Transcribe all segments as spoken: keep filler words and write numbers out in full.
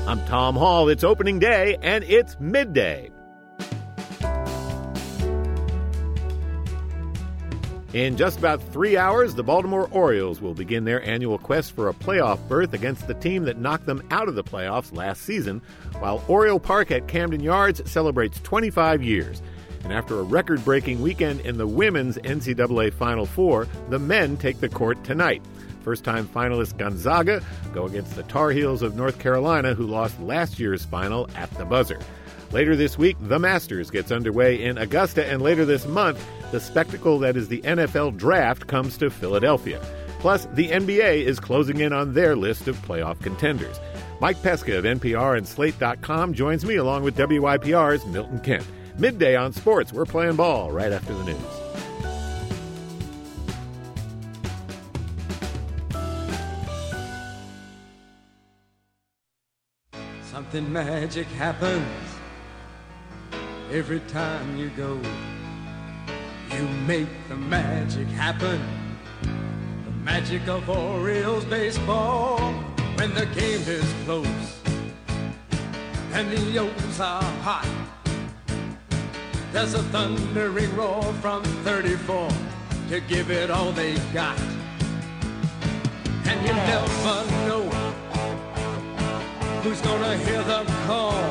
I'm Tom Hall. It's opening day, and it's midday. In just about three hours, the Baltimore Orioles will begin their annual quest for a playoff berth against the team that knocked them out of the playoffs last season, while Oriole Park at Camden Yards celebrates twenty-five years. And after a record-breaking weekend in the women's N C double A Final Four, the men take the court tonight. First-time finalist Gonzaga go against the Tar Heels of North Carolina, who lost last year's final at the buzzer. Later this week, the Masters gets underway in Augusta, and later this month, the spectacle that is the N F L Draft comes to Philadelphia. Plus, the N B A is closing in on their list of playoff contenders. Mike Pesca of N P R and Slate dot com joins me along with W I P R's Milton Kent. Midday on Sports. We're playing ball right after the news. Something magic happens every time you go. You make the magic happen. The magic of Orioles baseball. When the game is close and the O's are hot, there's a thundering roar from thirty-four to give it all they got. And you never know who's gonna hear the call.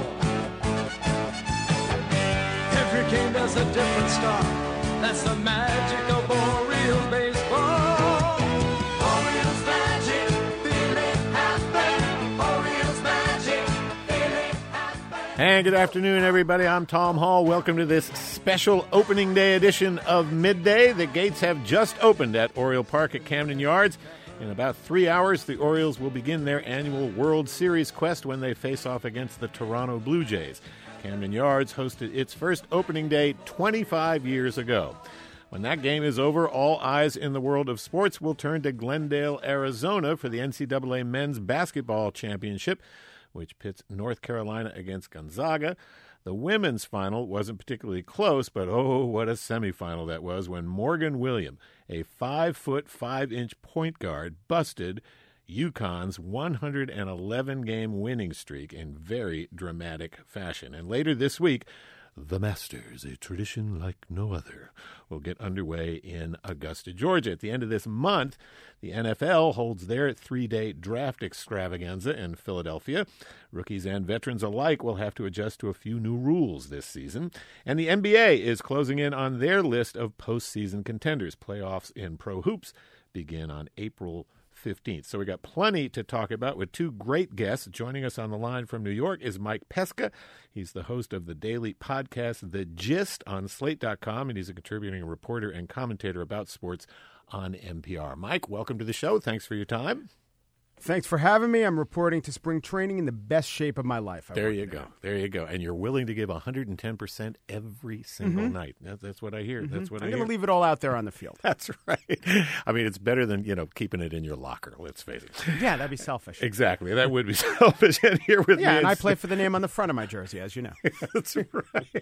Every game there's a different star. That's the magic of Orioles baseball. Orioles magic, feel it happen. Orioles magic, feel it happen. And good afternoon, everybody. I'm Tom Hall. Welcome to this special opening day edition of Midday. The gates have just opened at Oriole Park at Camden Yards. In about three hours, the Orioles will begin their annual World Series quest when they face off against the Toronto Blue Jays. Camden Yards hosted its first opening day twenty-five years ago. When that game is over, all eyes in the world of sports will turn to Glendale, Arizona for the N C double A Men's Basketball Championship, which pits North Carolina against Gonzaga. The women's final wasn't particularly close, but oh, what a semifinal that was when Morgan William, a five-foot, five-inch point guard, busted UConn's one hundred eleven game winning streak in very dramatic fashion. And later this week, the Masters, a tradition like no other, will get underway in Augusta, Georgia. At the end of this month, the N F L holds their three-day draft extravaganza in Philadelphia. Rookies and veterans alike will have to adjust to a few new rules this season. And the N B A is closing in on their list of postseason contenders. Playoffs in Pro Hoops begin on April fifteenth. So we got plenty to talk about with two great guests. Joining us on the line from New York is Mike Pesca. He's the host of the daily podcast The Gist on Slate dot com, and he's a contributing reporter and commentator about sports on N P R. Mike, welcome to the show. Thanks for your time. Thanks for having me. I'm reporting to spring training in the best shape of my life. I there you go. There you go. And you're willing to give one hundred ten percent every single mm-hmm. night. That, that's what I hear. Mm-hmm. That's what I'm I going hear. to leave it all out there on the field. That's right. I mean, it's better than, you know, keeping it in your locker, let's face it. Yeah, that'd be selfish. Exactly. That would be selfish. And here with yeah, me. and I play for the name on the front of my jersey, as you know. That's right.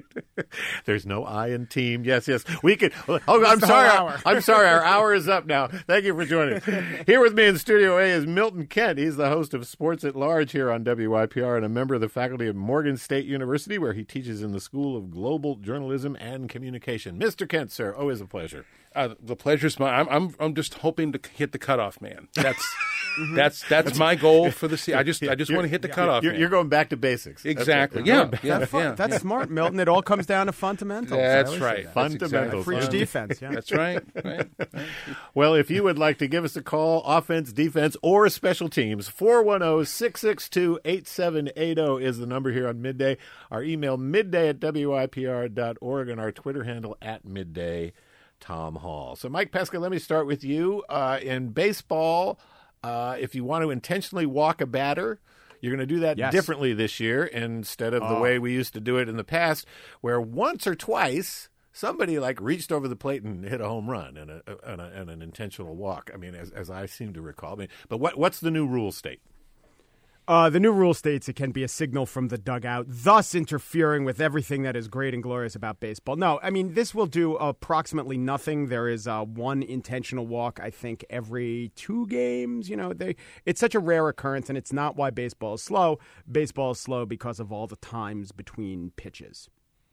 There's no I in team. Yes, yes. We could. Oh, I'm the sorry. whole hour. I'm sorry. Our hour is up now. Thank you for joining us. Here with me in Studio A is Milton Kent. He's the host of Sports at Large here on W I P R and a member of the faculty of Morgan State University, where he teaches in the School of Global Journalism and Communication. Mister Kent, sir, always a pleasure. Uh, the pleasure's mine. I'm, I'm I'm just hoping to hit the cutoff man. That's that's that's my goal for the season. I just I just You're- want to hit the yeah, cutoff You're, man. you're going back to basics. That's Exactly. right. Yeah, Going back- yeah. That's, fun. That's smart, Milton. It all comes down to fundamentals. I That's always say right. that. That's Fundamentals. exactly Preach right. defense, yeah. That's right. right. Well, if you would like to give us a call, offense, defense, or special teams, four one zero, six six two, eight seven eight zero is the number here on Midday. Our email, midday at W I P R dot org, and our Twitter handle, at Midday Tom Hall. So, Mike Pesca, let me start with you. Uh, in baseball, uh, if you want to intentionally walk a batter, you're going to do that Yes. differently this year instead of the Oh. way we used to do it in the past, where once or twice somebody like reached over the plate and hit a home run and, a, and, a, and an intentional walk. I mean, as, as I seem to recall. I mean, but what what's the new rule state? Uh, the new rule states it can be a signal from the dugout, thus interfering with everything that is great and glorious about baseball. No, I mean, this will do approximately nothing. There is uh, one intentional walk, I think, every two games. You know, they it's such a rare occurrence, and it's not why baseball is slow. Baseball is slow because of all the times between pitches.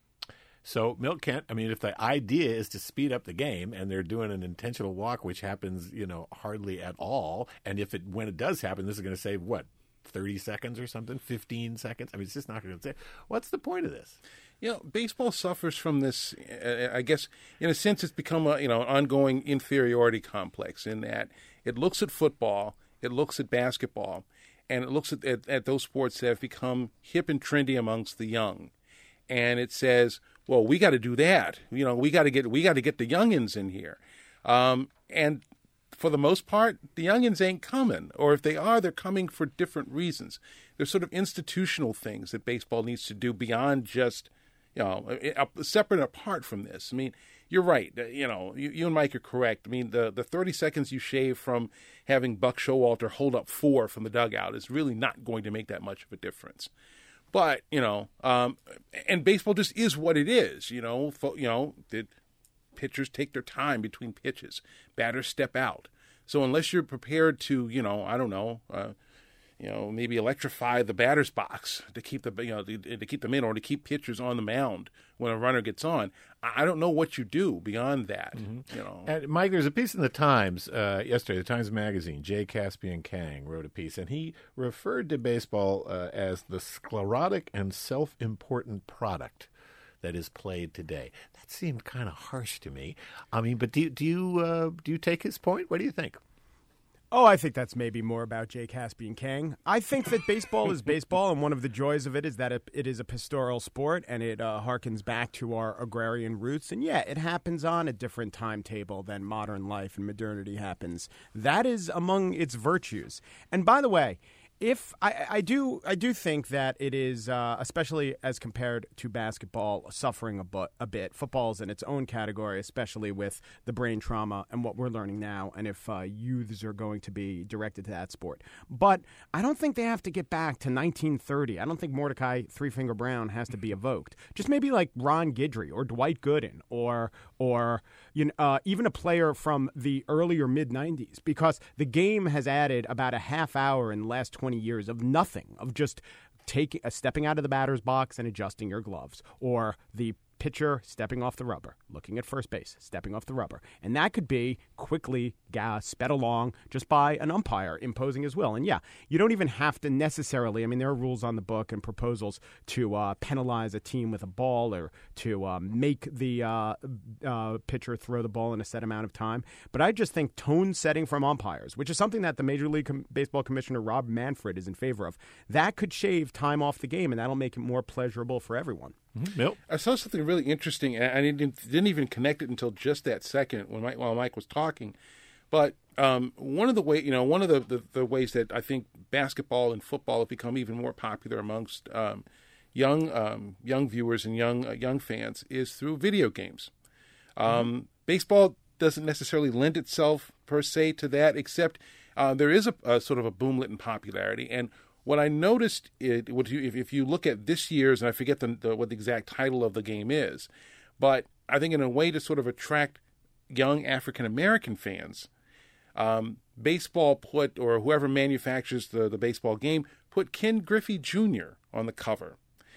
So, Milt Kent, I mean, if the idea is to speed up the game and they're doing an intentional walk, which happens, you know, hardly at all, and if it when it does happen, this is going to save, what, thirty seconds or something, fifteen seconds? I mean, it's just not going to say. What's the point of this? You know, baseball suffers from this, uh, I guess, in a sense, it's become a, you know, an ongoing inferiority complex in that it looks at football, it looks at basketball, and it looks at, at, at those sports that have become hip and trendy amongst the young. And it says, well, we got to do that. You know, we got to get we got to get the youngins in here. Um, and for the most part, the youngins ain't coming. Or if they are, they're coming for different reasons. There's sort of institutional things that baseball needs to do beyond just, you know, separate and apart from this. I mean, you're right. You know, you, you and Mike are correct. I mean, the, the thirty seconds you shave from having Buck Showalter hold up four from the dugout is really not going to make that much of a difference. But, you know, um, and baseball just is what it is, you know, fo- you know, the pitchers take their time between pitches, batters step out. So unless you're prepared to, you know, I don't know, uh, you know, maybe electrify the batter's box to keep the, you know, to, to keep them in or to keep pitchers on the mound when a runner gets on, I don't know what you do beyond that, mm-hmm. you know. And Mike, there's a piece in the Times uh, yesterday, the Times Magazine. Jay Caspian Kang wrote a piece, and he referred to baseball uh, as the sclerotic and self-important product that is played today. That seemed kind of harsh to me. I mean, but do, do you uh, do you take his point? What do you think? Oh, I think that's maybe more about Jay Caspian Kang. I think that baseball is baseball, and one of the joys of it is that it, it is a pastoral sport, and it uh, harkens back to our agrarian roots. And, yeah, it happens on a different timetable than modern life and modernity happens. That is among its virtues. And, by the way, If I, I do, I do think that it is, uh, especially as compared to basketball, suffering a, bu- a bit. Football is in its own category, especially with the brain trauma and what we're learning now, and if uh, youths are going to be directed to that sport. But I don't think they have to get back to nineteen thirty. I don't think Mordecai Three Finger Brown has to be evoked. Just maybe like Ron Guidry or Dwight Gooden or or you know, uh, even a player from the earlier mid nineties, because the game has added about a half hour in the last twenty years of nothing, of just taking uh, stepping out of the batter's box and adjusting your gloves, or the pitcher stepping off the rubber, looking at first base, stepping off the rubber. And that could be quickly uh, sped along just by an umpire imposing his will. And yeah, you don't even have to necessarily, I mean, there are rules on the book and proposals to uh, penalize a team with a ball or to uh, make the uh, uh, pitcher throw the ball in a set amount of time. But I just think tone setting from umpires, which is something that the Major League Com- Baseball Commissioner Rob Manfred is in favor of, that could shave time off the game, and that'll make it more pleasurable for everyone. Mm-hmm. Nope. I saw something really interesting, and I didn't, didn't even connect it until just that second when Mike, while Mike was talking. But um, one of the way, you know, one of the, the, the ways that I think basketball and football have become even more popular amongst um, young um, young viewers and young uh, young fans is through video games. Um, mm-hmm. Baseball doesn't necessarily lend itself per se to that, except uh, there is a, a sort of a boomlet in popularity. And what I noticed, it, what you, if, if you look at this year's, and I forget the, the, what the exact title of the game is, but I think in a way to sort of attract young African-American fans, um, baseball put, or whoever manufactures the, the baseball game, put Ken Griffey Junior on the cover.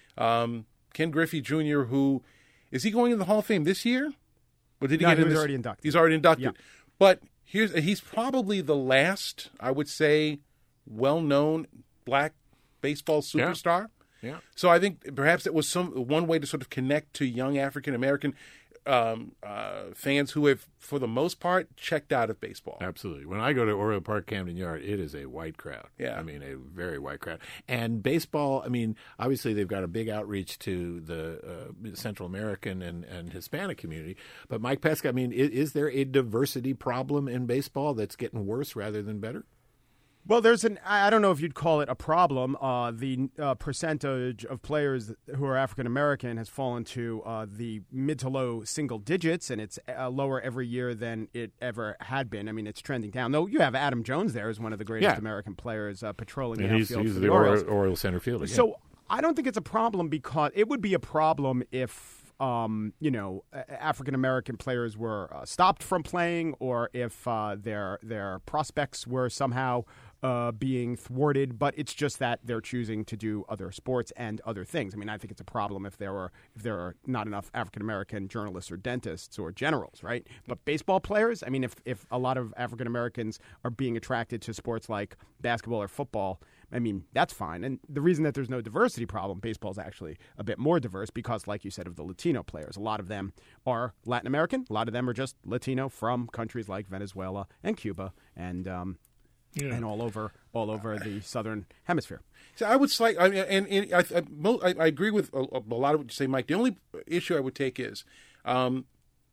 Um, Ken Griffey Junior, who, is he going into the Hall of Fame this year? Or did he no, get he in was this? already inducted. He's already inducted. Yeah. But here's he's probably the last, I would say, well-known black baseball superstar. Yeah. yeah. So I think perhaps it was some one way to sort of connect to young African American um, uh, fans who have, for the most part, checked out of baseball. Absolutely. When I go to Oriole Park, Camden Yard, it is a white crowd. Yeah. I mean, a very white crowd. And baseball, I mean, obviously they've got a big outreach to the uh, Central American and, and Hispanic community. But Mike Pesca, I mean, is, is there a diversity problem in baseball that's getting worse rather than better? Well, there's an, I don't know if you'd call it a problem. Uh, the uh, percentage of players who are African American has fallen to uh, the mid to low single digits, and it's uh, lower every year than it ever had been. I mean, it's trending down. Though you have Adam Jones there as one of the greatest Yeah. American players uh, patrolling And the he's, outfield he's for the the Orioles. Oriole, Oriole center fielder. Yeah. So I don't think it's a problem because it would be a problem if um, you know African American players were uh, stopped from playing, or if uh, their their prospects were somehow uh, being thwarted. But it's just that they're choosing to do other sports and other things. I mean, I think it's a problem if there were if there are not enough African American journalists or dentists or generals, right? But baseball players, I mean, if if a lot of African Americans are being attracted to sports like basketball or football, I mean, that's fine. And the reason that there's no diversity problem, baseball is actually a bit more diverse because, like you said, of the Latino players, a lot of them are Latin American. A lot of them are just Latino from countries like Venezuela and Cuba and um, Yeah. and all over all over the southern hemisphere. So I would slight, I mean, and, and I, I, mo- I I agree with a, a lot of what you say, Mike. The only issue I would take is um,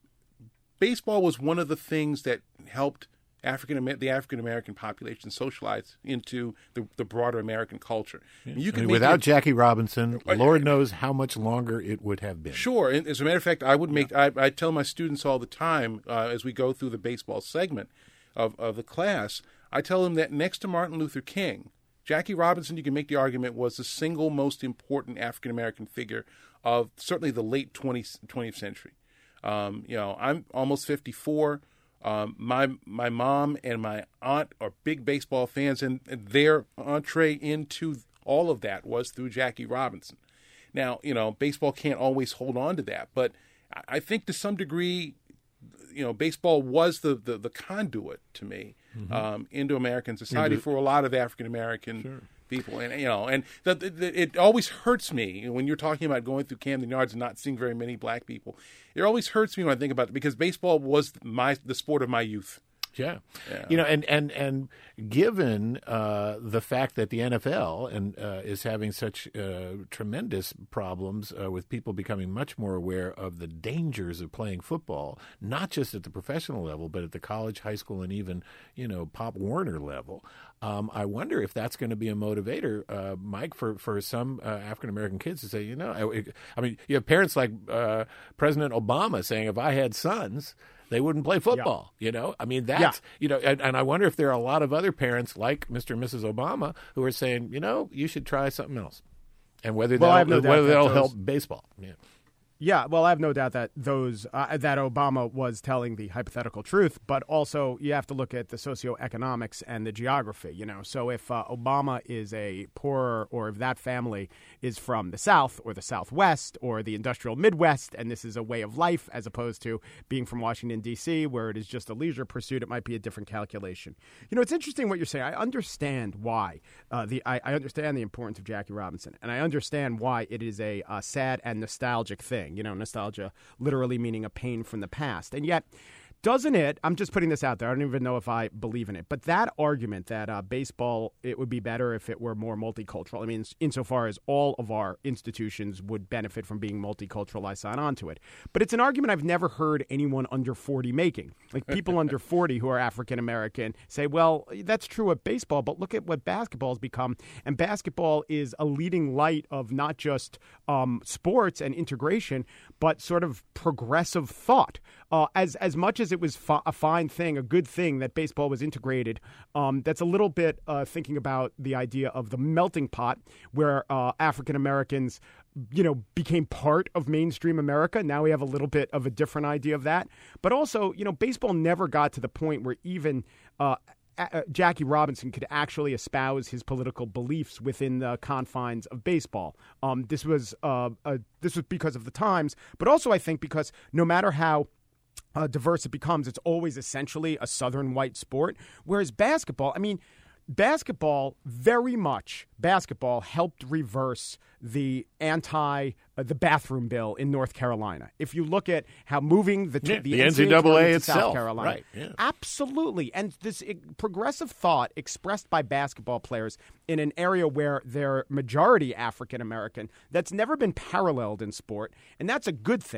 baseball was one of the things that helped African the African American population socialize into the, the broader American culture. I mean, you I can mean, make without it- Jackie Robinson, Lord knows how much longer it would have been. Sure. And as a matter of fact, I would make. I, I tell my students all the time uh, as we go through the baseball segment of, of the class. I tell them that next to Martin Luther King, Jackie Robinson, you can make the argument, was the single most important African American figure of certainly the late twentieth, twentieth century. Um, you know, I'm almost fifty-four. Um, my my mom and my aunt are big baseball fans, and their entree into all of that was through Jackie Robinson. Now, you know, baseball can't always hold on to that, but I think to some degree, you know, baseball was the, the, the conduit to me mm-hmm. um, into American society into, for a lot of African American sure. people, and you know, and the, the, it always hurts me when you're talking about going through Camden Yards and not seeing very many black people. It always hurts me when I think about it because baseball was my the sport of my youth. Yeah. yeah. You know, and, and, and given uh, the fact that the N F L and uh, is having such uh, tremendous problems uh, with people becoming much more aware of the dangers of playing football, not just at the professional level, but at the college, high school, and even, you know, Pop Warner level, um, I wonder if that's going to be a motivator, uh, Mike, for, for some uh, African-American kids to say, you know, I, I mean, you have parents like uh, President Obama saying, if I had sons, they wouldn't play football, yeah. you know? I mean, that's, yeah. you know, and, and I wonder if there are a lot of other parents like Mister and Missus Obama who are saying, you know, you should try something else. And whether well, that'll, no whether that that'll those, help baseball. Yeah. Yeah, well, I have no doubt that those uh, that Obama was telling the hypothetical truth, but also you have to look at the socioeconomics and the geography, you know. So if uh, Obama is a poorer, or if that family is from the South or the Southwest or the industrial Midwest, and this is a way of life as opposed to being from Washington, D C, where it is just a leisure pursuit, it might be a different calculation. You know, it's interesting what you're saying. I understand why. Uh, the I, I understand the importance of Jackie Robinson, and I understand why it is a uh, sad and nostalgic thing. You know, nostalgia literally meaning a pain from the past. And yet, doesn't it, I'm just putting this out there, I don't even know if I believe in it, but that argument that uh, baseball, it would be better if it were more multicultural, I mean, insofar as all of our institutions would benefit from being multicultural, I sign on to it. But it's an argument I've never heard anyone under forty making. Like people under forty who are African-American say, well, that's true of baseball, but look at what basketball has become. And basketball is a leading light of not just um, sports and integration, but sort of progressive thought. Uh, as as much as it was fi- a fine thing, a good thing that baseball was integrated, um, that's a little bit uh, thinking about the idea of the melting pot where uh, African Americans, you know, became part of mainstream America. Now we have a little bit of a different idea of that. But also, you know, baseball never got to the point where even uh, Uh, Jackie Robinson could actually espouse his political beliefs within the confines of baseball. Um, this was uh, uh, this was because of the times, but also I think because no matter how uh, diverse it becomes, it's always essentially a Southern white sport. Whereas basketball, I mean, basketball very much basketball helped reverse the anti uh, the bathroom bill in North Carolina. If you look at how moving the yeah, the, the N N C C double A to itself, South Carolina, right? Yeah. Absolutely, and this it, progressive thought expressed by basketball players in an area where they're majority African American, that's never been paralleled in sport, and that's a good thing.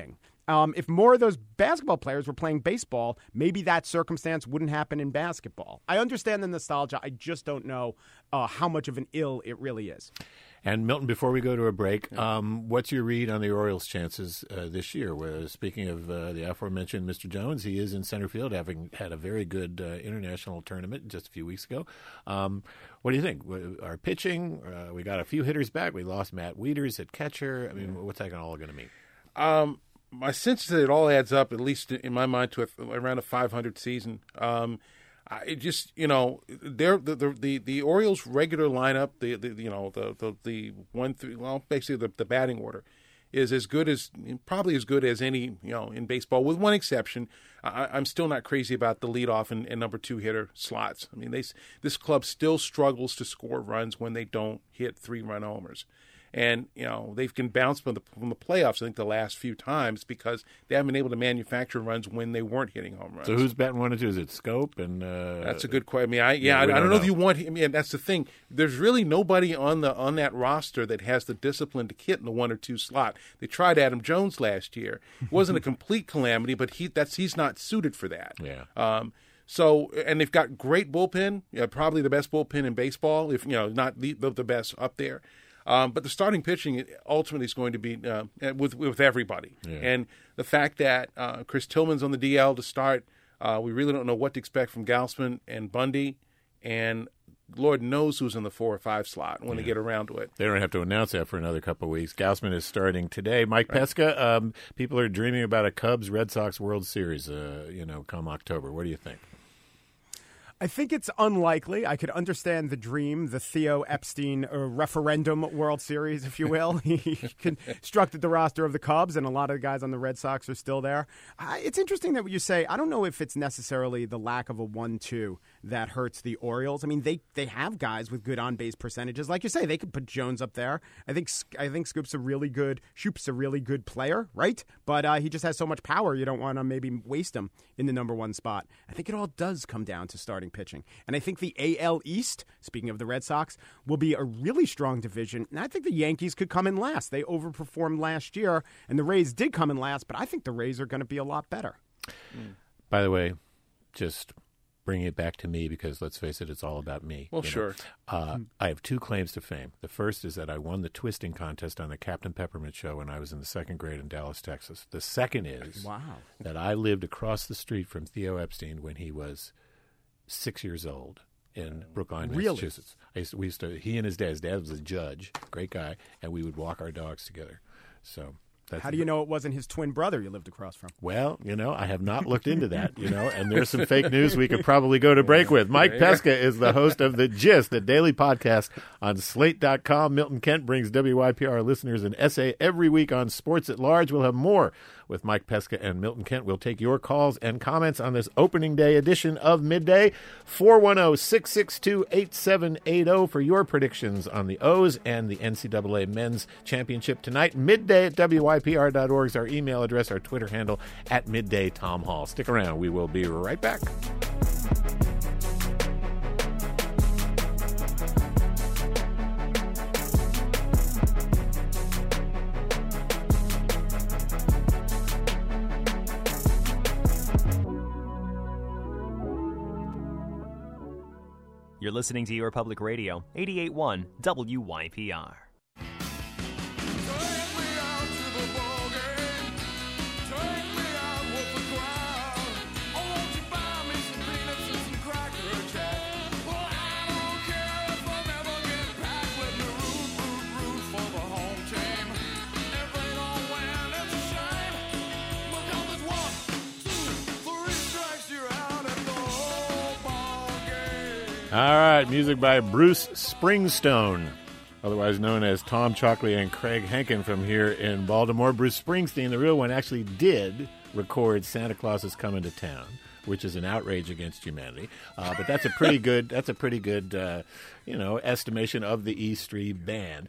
Um, if more of those basketball players were playing baseball, maybe that circumstance wouldn't happen in basketball. I understand the nostalgia. I just don't know uh, how much of an ill it really is. And Milton, before we go to a break, um, what's your read on the Orioles' chances uh, this year? Where, speaking of uh, the aforementioned Mister Jones, he is in center field, having had a very good uh, international tournament just a few weeks ago. Um, what do you think? Our pitching, uh, we got a few hitters back. We lost Matt Wieters at catcher. I mean, what's that all going to mean? Um, my sense is that it all adds up, at least in my mind, to a, around a five hundred season. Um, I just, you know, they're, the, the the the Orioles' regular lineup, the, the you know the the, the one through well, basically the, the batting order is as good as probably as good as any you know in baseball, with one exception. I, I'm still not crazy about the leadoff and, and number two hitter slots. I mean, they this club still struggles to score runs when they don't hit three run homers. And, you know, they've been bounced from the, from the playoffs, I think, the last few times because they haven't been able to manufacture runs when they weren't hitting home runs. So who's batting one and two? Is it Scope? And uh, That's a good question. I mean, I, yeah, yeah I, I don't, don't know, know if you want – I mean, that's the thing. There's really nobody on the on that roster that has the discipline to hit in the one or two slot. They tried Adam Jones last year. It wasn't a complete calamity, but he that's he's not suited for that. Yeah. Um, So, and they've got great bullpen, yeah, probably the best bullpen in baseball, if you know, not the, the, the best up there. Um, but the starting pitching ultimately is going to be uh, with with everybody. Yeah. And the fact that uh, Chris Tillman's on the D L to start, uh, we really don't know what to expect from Gausman and Bundy. And Lord knows who's in the four or five slot when Yeah. they get around to it. They don't have to announce that for another couple of weeks. Gausman is starting today. Mike right. Pesca, um, people are dreaming about a Cubs-Red Sox World Series, uh, you know, come October. What do you think? I think it's unlikely. I could understand the dream, the Theo Epstein uh, referendum World Series, if you will. He constructed the roster of the Cubs, and a lot of the guys on the Red Sox are still there. Uh, it's interesting that what you say. I don't know if it's necessarily the lack of a one two that hurts the Orioles. I mean, they they have guys with good on-base percentages. Like you say, they could put Jones up there. I think I think Scoop's a really good, Shoop's a really good player, right? But uh, he just has so much power, you don't want to maybe waste him in the number one spot. I think it all does come down to starting pitching. And I think the A L East, speaking of the Red Sox, will be a really strong division. And I think the Yankees could come in last. They overperformed last year, and the Rays did come in last, but I think the Rays are going to be a lot better. Mm. By the way, just bringing it back to me because, let's face it, it's all about me. Well, sure. Uh, I have two claims to fame. The first is that I won the twisting contest on the Captain Peppermint show when I was in the second grade in Dallas, Texas. The second is wow. that I lived across the street from Theo Epstein when he was six years old in Brookline, really? Massachusetts. I used to, we used to, he and his dad, his dad was a judge, great guy, and we would walk our dogs together. So that's how do you know it wasn't his twin brother you lived across from? Well, you know, I have not looked into that, you know, and there's some fake news we could probably go to break with. Mike Pesca is the host of The Gist, the daily podcast on slate dot com. Milton Kent brings W Y P R listeners an essay every week on sports at large. We'll have more with Mike Pesca and Milton Kent. We'll take your calls and comments on this opening day edition of Midday. four one zero, six six two, eight seven eight zero for your predictions on the O's and the N C double A Men's Championship tonight. Midday at W Y P R dot org is our email address, our Twitter handle at Midday Tom Hall. Stick around. We will be right back. You're listening to Your Public Radio, eighty-eight point one W Y P R. All right, music by Bruce Springstone, otherwise known as Tom Chalkley and Craig Henkin from here in Baltimore. Bruce Springsteen, the real one, actually did record Santa Claus is Coming to Town, which is an outrage against humanity. Uh, but that's a pretty good, that's a pretty good, uh, you know, estimation of the E Street Band.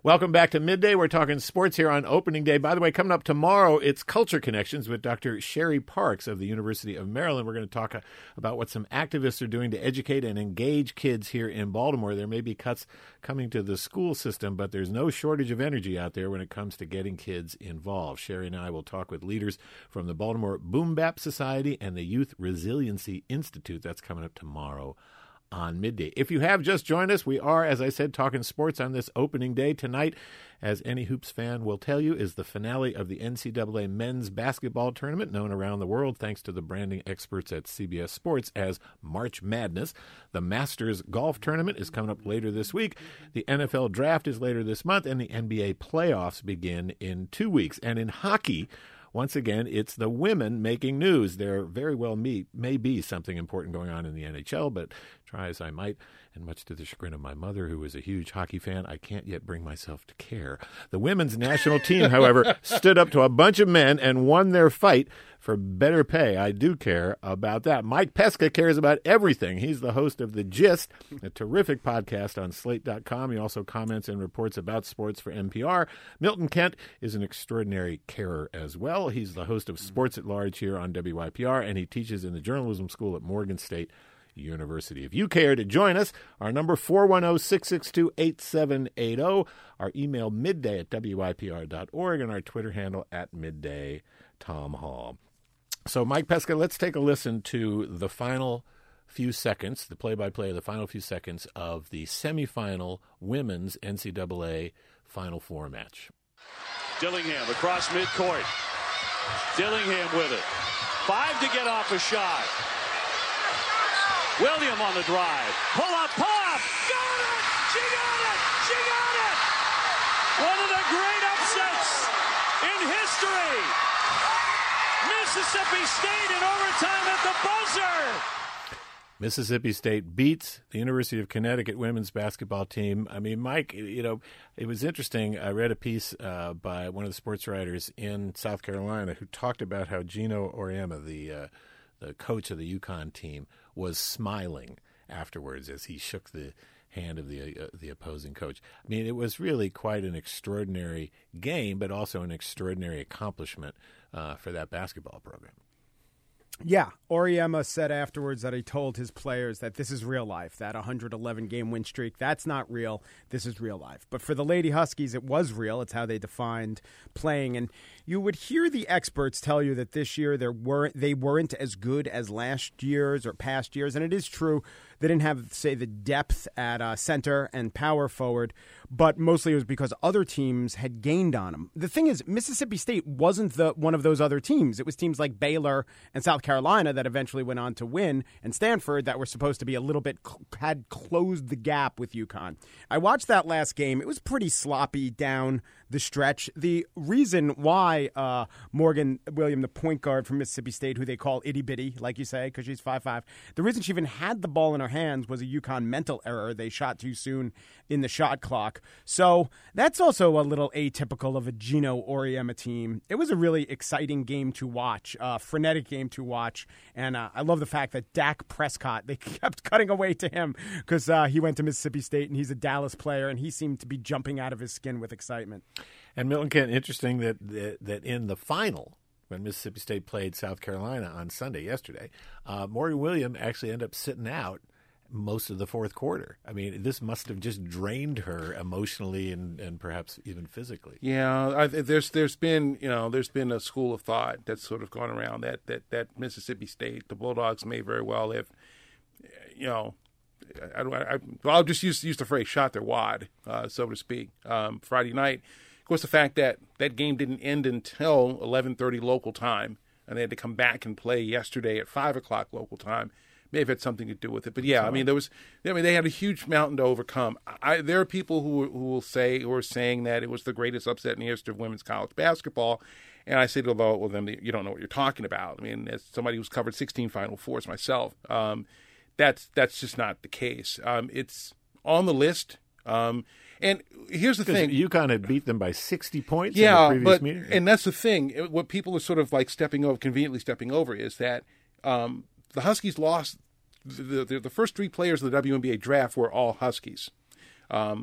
Welcome back to Midday. We're talking sports here on opening day. By the way, coming up tomorrow, it's Culture Connections with Doctor Sherry Parks of the University of Maryland. We're going to talk uh, about what some activists are doing to educate and engage kids here in Baltimore. There may be cuts coming to the school system, but there's no shortage of energy out there when it comes to getting kids involved. Sherry and I will talk with leaders from the Baltimore Boom Bap Society and the Youth Resiliency Institute. That's coming up tomorrow on Midday. If you have just joined us, we are, as I said, talking sports on this opening day. Tonight, as any Hoops fan will tell you, is the finale of the N C double A men's basketball tournament, known around the world, thanks to the branding experts at C B S Sports, as March Madness. The Masters golf tournament is coming up later this week. The N F L draft is later this month, and the N B A playoffs begin in two weeks. And in hockey, once again, it's the women making news. There very well may, may be something important going on in the N H L, but try as I might, and much to the chagrin of my mother, who was a huge hockey fan, I can't yet bring myself to care. The women's national team, however, stood up to a bunch of men and won their fight for better pay. I do care about that. Mike Pesca cares about everything. He's the host of The Gist, a terrific podcast on slate dot com. He also comments and reports about sports for N P R. Milton Kent is an extraordinary carer as well. He's the host of Sports at Large here on W Y P R, and he teaches in the journalism school at Morgan State University. If you care to join us, our number four one zero, six six two, eight seven eight zero, our email midday at W Y P R dot org, and our Twitter handle at midday Tom Hall. So, Mike Pesca, let's take a listen to the final few seconds, the play-by-play of the final few seconds of the semifinal women's N C double A Final Four match. Dillingham across midcourt. Dillingham with it. Five to get off a shot. William on the drive. Pull up, pull up. Got it! She got it! She got it! One of the great upsets in history. Mississippi State in overtime at the buzzer. Mississippi State beats the University of Connecticut women's basketball team. I mean, Mike, you know, it was interesting. I read a piece uh, by one of the sports writers in South Carolina who talked about how Gino Auriemma, the uh, the coach of the UConn team, was smiling afterwards as he shook the hand of the uh, the opposing coach. I mean, it was really quite an extraordinary game, but also an extraordinary accomplishment uh, for that basketball program. Yeah, Auriemma said afterwards that he told his players that this is real life, that one hundred eleven game win streak, that's not real, this is real life. But for the Lady Huskies, it was real. It's how they defined playing. And you would hear the experts tell you that this year there weren't, they weren't as good as last year's or past years. And it is true, they didn't have, say, the depth at uh, center and power forward, but mostly it was because other teams had gained on them. The thing is, Mississippi State wasn't the one of those other teams. It was teams like Baylor and South Carolina that eventually went on to win, and Stanford that were supposed to be a little bit, had closed the gap with UConn. I watched that last game. It was pretty sloppy down the stretch. The reason why uh, Morgan William, the point guard from Mississippi State, who they call itty-bitty, like you say, because she's five five, the reason she even had the ball in her hands was a UConn mental error. They shot too soon in the shot clock. So that's also a little atypical of a Gino Auriemma team. It was a really exciting game to watch, a frenetic game to watch, and uh, I love the fact that Dak Prescott, they kept cutting away to him because uh, he went to Mississippi State and he's a Dallas player, and he seemed to be jumping out of his skin with excitement. And Milton Kent, interesting that, that that in the final, when Mississippi State played South Carolina on Sunday yesterday, uh, Morgan Williams actually ended up sitting out most of the fourth quarter. I mean, this must have just drained her emotionally and, and perhaps even physically. Yeah, I, there's there's been you know there's been a school of thought that's sort of gone around that that that Mississippi State, the Bulldogs may very well have, you know, I, I, I'll just use use the phrase shot their wad, uh, so to speak, um, Friday night. Of course, the fact that that game didn't end until eleven thirty local time, and they had to come back and play yesterday at five o'clock local time, may have had something to do with it. But yeah, I mean, there was, I mean, they had a huge mountain to overcome. I, there are people who who will say, who are saying that it was the greatest upset in the history of women's college basketball. And I say to well, them, you don't know what you're talking about. I mean, as somebody who's covered sixteen Final Fours myself, um, that's that's just not the case. Um, it's on the list. Um, and here's the thing. UConn had beat them by sixty points yeah, in the previous but, meeting. And that's the thing. What people are sort of like stepping over, conveniently stepping over, is that um, the Huskies lost the, the the first three players of the W N B A draft were all Huskies. Um,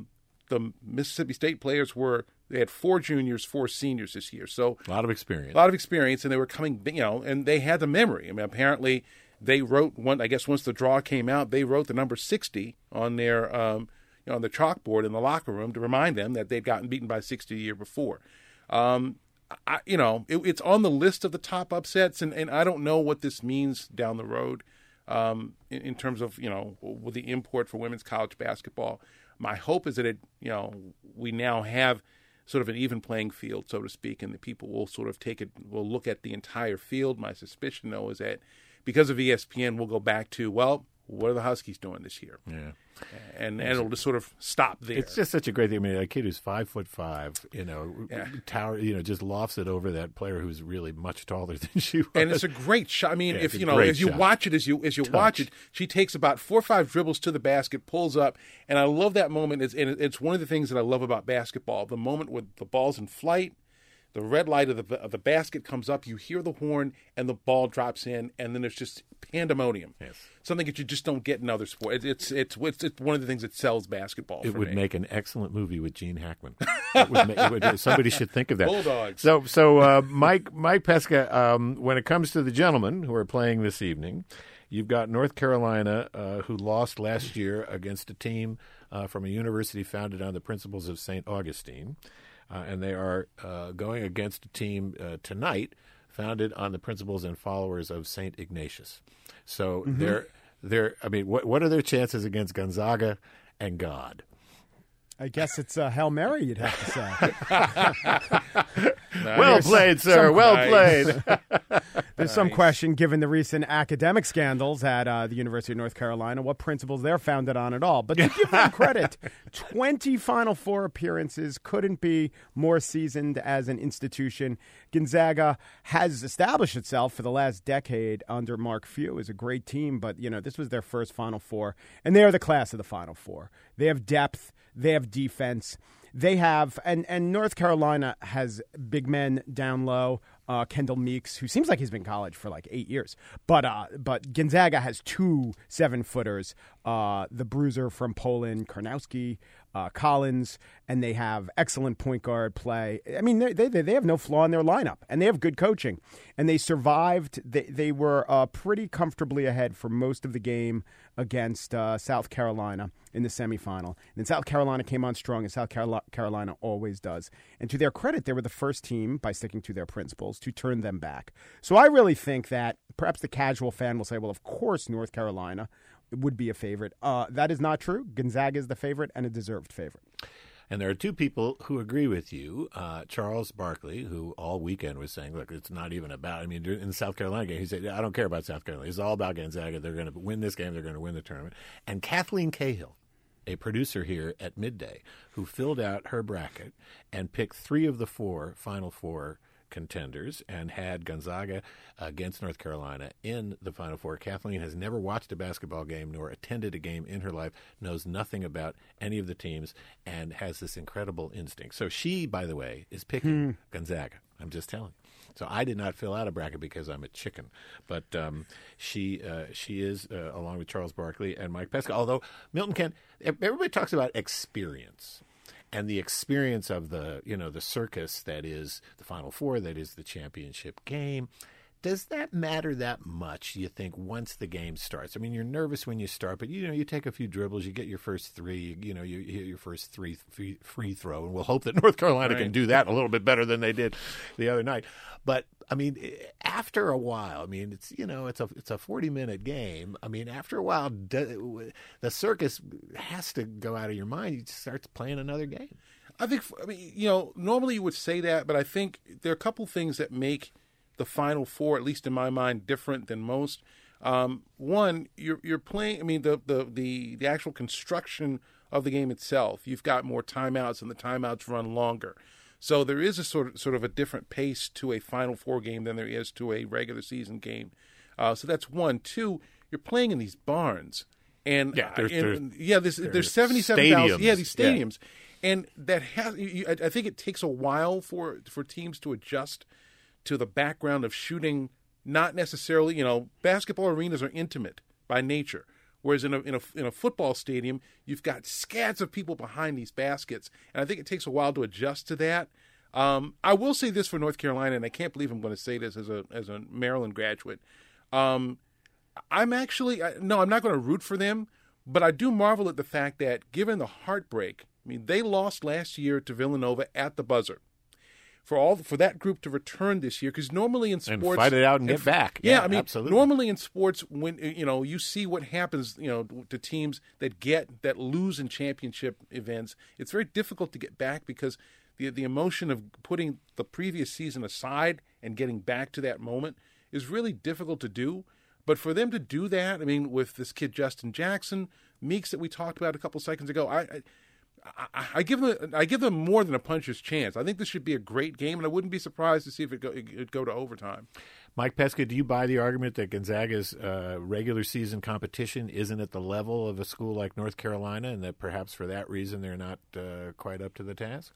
the Mississippi State players were they had four juniors, four seniors this year, so A lot of experience. a lot of experience, and they were coming, you know, and they had the memory. I mean, apparently they wrote one. I guess once the draw came out, they wrote the number sixty on their, um, you know, on the chalkboard in the locker room to remind them that they'd gotten beaten by sixty the year before. Um, I, you know, it, it's on the list of the top upsets, and, and I don't know what this means down the road um, in, in terms of, you know, with the import for women's college basketball. My hope is that it, you know, we now have sort of an even playing field, so to speak, and the people will sort of take it, will look at the entire field. My suspicion, though, is that because of E S P N, we'll go back to, well, what are the Huskies doing this year? Yeah. And, and it'll just sort of stop there. It's just such a great thing. I mean, a kid who's five foot five, you know, Yeah. tower, you know, just lofts it over that player who's really much taller than she was. And it's a great shot. I mean, Yeah, if it's a you know, great as you shot. watch it, as you as you watch it, she takes about four or five dribbles to the basket, pulls up, and I love that moment. It's and it's one of the things that I love about basketball. The moment when the ball's in flight, the red light of the of the basket comes up, you hear the horn, and the ball drops in, and then there's just pandemonium. Yes. Something that you just don't get in other sports. It's it's it's, it's one of the things that sells basketball. It for would me. make an excellent movie with Gene Hackman. It would make, it would, somebody should think of that. Bulldogs. So, so uh, Mike, Mike Pesca. Um, when it comes to the gentlemen who are playing this evening, you've got North Carolina, uh, who lost last year against a team uh, from a university founded on the principles of Saint Augustine, uh, and they are uh, going against a team uh, tonight founded on the principles and followers of Saint Ignatius. So Mm-hmm. they're they're. I mean, what what are their chances against Gonzaga and God? I guess it's a Hail Mary, you'd have to say. Well There's played, sir. some- well Nice. played. There's some question, given the recent academic scandals at uh, the University of North Carolina, what principles they're founded on at all. But to give them credit, twenty Final Four appearances, couldn't be more seasoned as an institution. Gonzaga has established itself for the last decade under Mark Few as a great team, but you know this was their first Final Four, and they are the class of the Final Four. They have depth, they have defense. They have, and, and North Carolina has big men down low. Uh, Kendall Meeks, who seems like he's been in college for like eight years, but uh, but Gonzaga has two seven footers. Uh, the bruiser from Poland, Karnowski, uh, Collins, and they have excellent point guard play. I mean, they they they have no flaw in their lineup, and they have good coaching, and they survived. They they were uh, pretty comfortably ahead for most of the game against uh, South Carolina in the semifinal. And then South Carolina came on strong, and South Carolina, Carolina always does. And to their credit, they were the first team, by sticking to their principles, to turn them back. So I really think that perhaps the casual fan will say, well, of course North Carolina would be a favorite. Uh, that is not true. Gonzaga is the favorite and a deserved favorite. And there are two people who agree with you. Uh, Charles Barkley, who all weekend was saying, look, it's not even about, I mean, in the South Carolina game, he said, I don't care about South Carolina. It's all about Gonzaga. They're going to win this game. They're going to win the tournament. And Kathleen Cahill, a producer here at Midday, who filled out her bracket and picked three of the four Final Four contenders and had Gonzaga against North Carolina in the Final Four. Kathleen has never watched a basketball game nor attended a game in her life, knows nothing about any of the teams, and has this incredible instinct. So she, by the way, is picking Gonzaga. I'm just telling you. So I did not fill out a bracket because I'm a chicken, but um, she uh, she is, uh, along with Charles Barkley and Mike Pesca, although Milton Kent, everybody talks about experience. And the experience of the, you know, the circus that is the Final Four, that is the championship game. Does that matter that much, you think, once the game starts? I mean, you're nervous when you start, but, you know, you take a few dribbles, you get your first three, you, you know, you hit your first three free, free throw, and we'll hope that North Carolina Right. can do that a little bit better than they did the other night. But, I mean, after a while, I mean, it's, you know, it's a it's a forty-minute game. I mean, after a while, the circus has to go out of your mind. You just start playing another game. I think, I mean, you know, normally you would say that, but I think there are a couple things that make the Final Four, at least in my mind, different than most. Um, one, you're you're playing. I mean, the, the the the actual construction of the game itself. You've got more timeouts, and the timeouts run longer. So there is a sort of sort of a different pace to a Final Four game than there is to a regular season game. Uh, so that's one. Two, you're playing in these barns, and Yeah, there's- and- there's- yeah, there's there's there's seventy-seven thousand. stadiums. Yeah, these Yeah. stadiums. And that has, you, I I think it takes a while for for teams to adjust to the background of shooting. Not necessarily, you know, basketball arenas are intimate by nature, Whereas in a, in a in a football stadium, you've got scads of people behind these baskets, and I think it takes a while to adjust to that. Um, I will say this for North Carolina, and I can't believe I'm going to say this as a as a Maryland graduate. Um, I'm actually I, no, I'm not going to root for them, but I do marvel at the fact that given the heartbreak, I mean, they lost last year to Villanova at the buzzer. For all for that group to return this year, because normally in sports and fight it out and, and get back. Yeah, yeah, I mean, absolutely. Normally in sports, when you know you see what happens, you know, to teams that get that lose in championship events, it's very difficult to get back because the the emotion of putting the previous season aside and getting back to that moment is really difficult to do. But for them to do that, I mean, with this kid Justin Jackson, Meeks that we talked about a couple seconds ago, I. I I, I give them I give them more than a puncher's chance. I think this should be a great game, and I wouldn't be surprised to see if it go it go to overtime. Mike Pesca, do you buy the argument that Gonzaga's uh, regular season competition isn't at the level of a school like North Carolina, and that perhaps for that reason they're not uh, quite up to the task?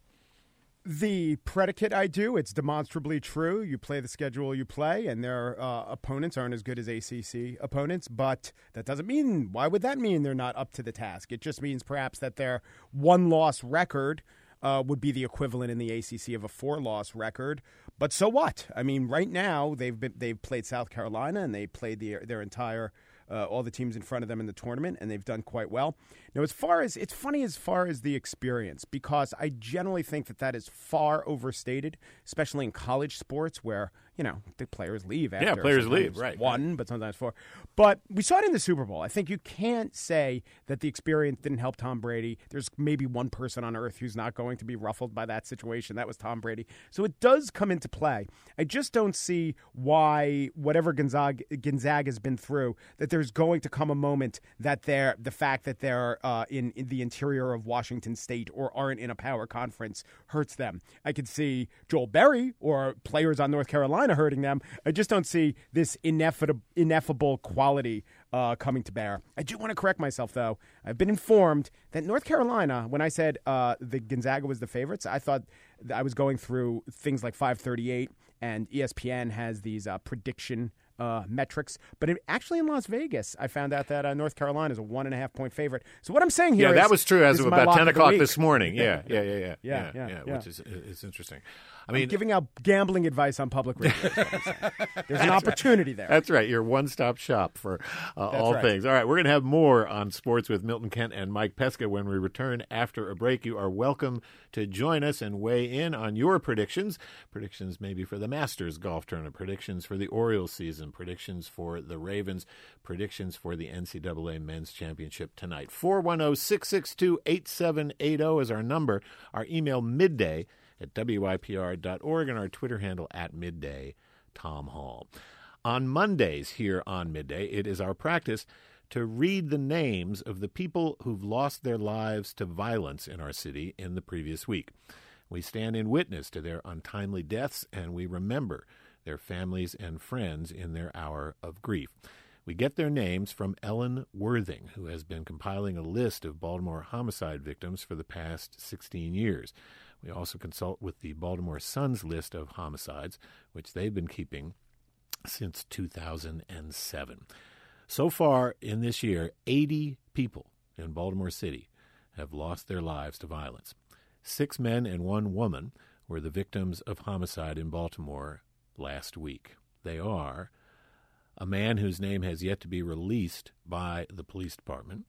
The predicate I do, it's demonstrably true. You play the schedule you play, and their uh, opponents aren't as good as A C C opponents, but that doesn't mean, why would that mean they're not up to the task? It just means perhaps that their one-loss record uh, would be the equivalent in the A C C of a four-loss record. But so what? I mean, right now they've been, they've played South Carolina, and they played the, their entire Uh, all the teams in front of them in the tournament, and they've done quite well. Now, as far as it's funny as far as the experience, because I generally think that that is far overstated, especially in college sports where, you know, the players leave after. Yeah, players sometimes leave, right. One, but sometimes four. But we saw it in the Super Bowl. I think you can't say that the experience didn't help Tom Brady. There's maybe one person on earth who's not going to be ruffled by that situation. That was Tom Brady. So it does come into play. I just don't see why, whatever Gonzaga, Gonzaga has been through, that there's going to come a moment that they're, the fact that they're uh, in, in the interior of Washington State or aren't in a power conference hurts them. I could see Joel Berry or players on North Carolina hurting them. I just don't see this ineffable, ineffable quality uh, coming to bear. I do want to correct myself, though. I've been informed that North Carolina, when I said uh, the Gonzaga was the favorites, I thought I was going through things like five thirty-eight, and E S P N has these uh, prediction Uh, metrics, but it, actually in Las Vegas, I found out that uh, North Carolina is a one and a half point favorite. So what I'm saying here, yeah, is, that was true as of about ten o'clock this this morning. Yeah, yeah, yeah, yeah, yeah, yeah, yeah, yeah. Which is it's interesting. I mean, I'm giving out gambling advice on public radio. Is what I'm saying. There's an opportunity there. That's right. You're one-stop shop for uh, all right. things. All right, we're going to have more on sports with Milton Kent and Mike Pesca when we return after a break. You are welcome to join us and weigh in on your predictions. Predictions maybe for the Masters golf tournament, predictions for the Orioles season, predictions for the Ravens, predictions for the N C double A Men's Championship tonight. four one zero, six six two, eight seven eight zero is our number. Our email, midday at W I P R dot org, and our Twitter handle at midday Tom Hall. On Mondays here on Midday, it is our practice to read the names of the people who've lost their lives to violence in our city in the previous week. We stand in witness to their untimely deaths, and we remember their families and friends in their hour of grief. We get their names from Ellen Worthing, who has been compiling a list of Baltimore homicide victims for the past sixteen years. We also consult with the Baltimore Sun's list of homicides, which they've been keeping since two thousand seven. So far in this year, eighty people in Baltimore City have lost their lives to violence. Six men and one woman were the victims of homicide in Baltimore last week. They are a man whose name has yet to be released by the police department,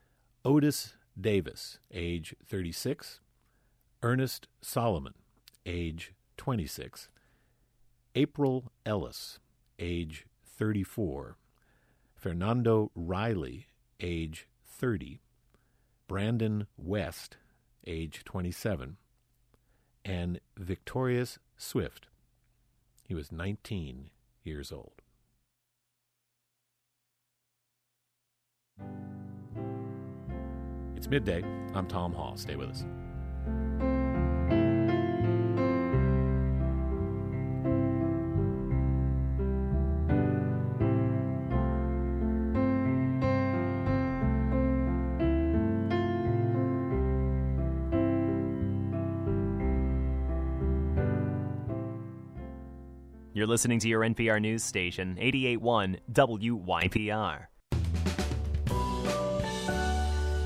Otis Davis, age thirty-six, Ernest Solomon, age twenty-six, April Ellis, age thirty-four, Fernando Riley, age thirty, Brandon West, age twenty-seven, and Victorious Swift. He was nineteen years old. It's midday. I'm Tom Hall. Stay with us. You're listening to your N P R News station, eighty-eight point one W Y P R.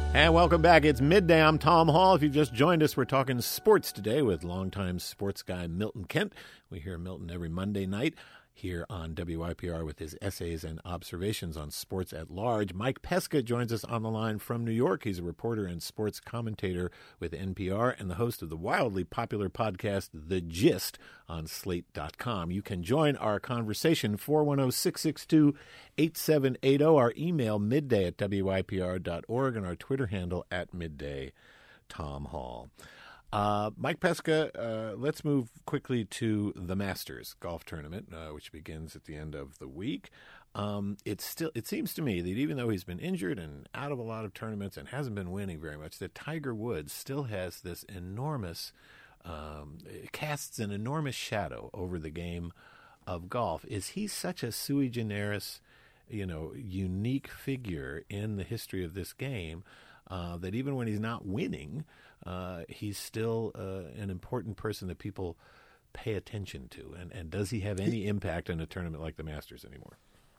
And welcome back. It's midday. I'm Tom Hall. If you've just joined us, we're talking sports today with longtime sports guy Milton Kent. We hear Milton every Monday night here on W I P R with his essays and observations on sports at large. Mike Pesca joins us on the line from New York. He's a reporter and sports commentator with N P R and the host of the wildly popular podcast The Gist on slate dot com. You can join our conversation, four one zero, six six two, eight seven eight zero, our email midday at W I P R dot org, and our Twitter handle at midday Tom Hall. Uh, Mike Pesca, uh, let's move quickly to the Masters golf tournament, uh, which begins at the end of the week. Um, it's still, it seems to me that even though he's been injured and out of a lot of tournaments and hasn't been winning very much, that Tiger Woods still has this enormous, um, it casts an enormous shadow over the game of golf. Is he such a sui generis, you know, unique figure in the history of this game uh, that even when he's not winning, Uh, he's still uh, an important person that people pay attention to? And, and does he have any impact on a tournament like the Masters anymore?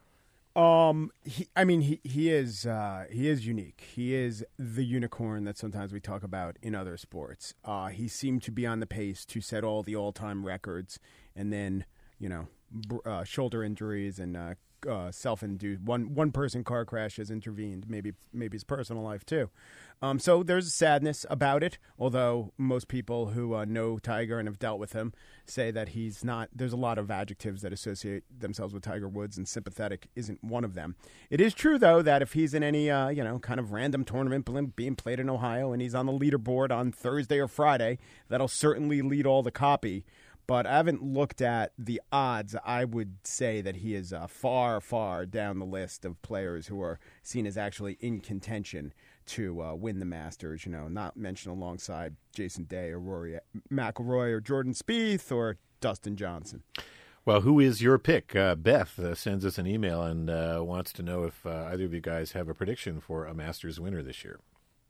Um, he, I mean, he he is uh, he is unique. He is the unicorn that sometimes we talk about in other sports. Uh, he seemed to be on the pace to set all the all-time records, and then you know, br- uh, shoulder injuries and uh, uh, self-induced one one person car crash has intervened. Maybe maybe his personal life too. Um, so there's a sadness about it, although most people who uh, know Tiger and have dealt with him say that he's not. There's a lot of adjectives that associate themselves with Tiger Woods, and sympathetic isn't one of them. It is true, though, that if he's in any uh, you know kind of random tournament being played in Ohio and he's on the leaderboard on Thursday or Friday, that'll certainly lead all the copy. But I haven't looked at the odds. I would say that he is uh, far, far down the list of players who are seen as actually in contention to uh, win the Masters, you know, not mentioned alongside Jason Day or Rory McIlroy or Jordan Spieth or Dustin Johnson. Well, who is your pick? Uh, Beth uh, sends us an email and uh, wants to know if uh, either of you guys have a prediction for a Masters winner this year.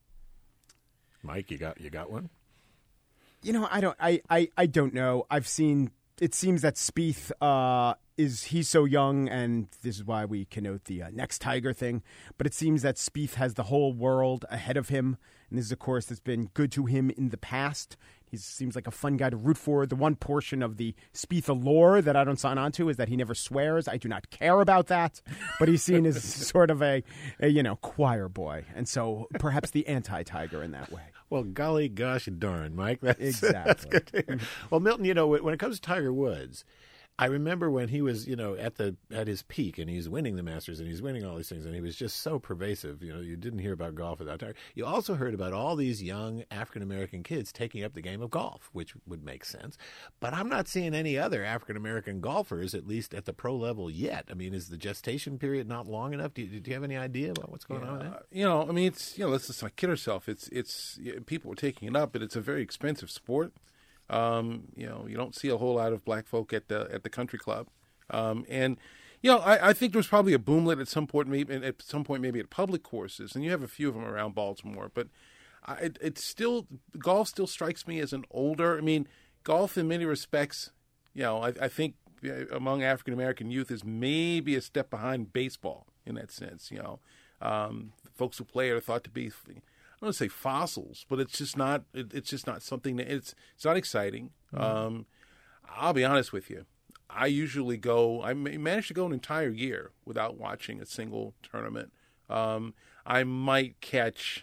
Mike, you got you got one? You know, I don't. I, I, I don't know. I've seen. It seems that Spieth uh, is he's so young, and this is why we connote the uh, next Tiger thing. But it seems that Spieth has the whole world ahead of him, and this is a course that's been good to him in the past. He seems like a fun guy to root for. The one portion of the Spieth allure that I don't sign on to is that he never swears. I do not care about that. But he's seen as sort of a, a, you know, choir boy. And so perhaps the anti-Tiger in that way. Well, golly gosh darn, Mike. That's, exactly. That's good to hear. Well, Milton, you know, when it comes to Tiger Woods, I remember when he was, you know, at the at his peak, and he's winning the Masters, and he's winning all these things, and he was just so pervasive. You know, you didn't hear about golf without Tiger. You also heard about all these young African-American kids taking up the game of golf, which would make sense. But I'm not seeing any other African-American golfers, at least at the pro level, yet. I mean, is the gestation period not long enough? Do you, do you have any idea about what's going yeah, on with that? You know, I mean, it's, you know, let's just not kid ourselves. It's, it's, people are taking it up, but it's a very expensive sport. Um, you know, you don't see a whole lot of black folk at the at the country club. Um, and, you know, I, I think there was probably a boomlet at some point, maybe at some point, maybe at public courses, and you have a few of them around Baltimore. But I, it, it's still golf still strikes me as an older. I mean, golf in many respects, you know, I, I think among African American youth is maybe a step behind baseball in that sense. You know, um, folks who play it are thought to be, I don't want to say fossils, but it's just not. It, it's just not something that it's. It's not exciting. Mm-hmm. Um, I'll be honest with you. I usually go, I managed to go an entire year without watching a single tournament. Um, I might catch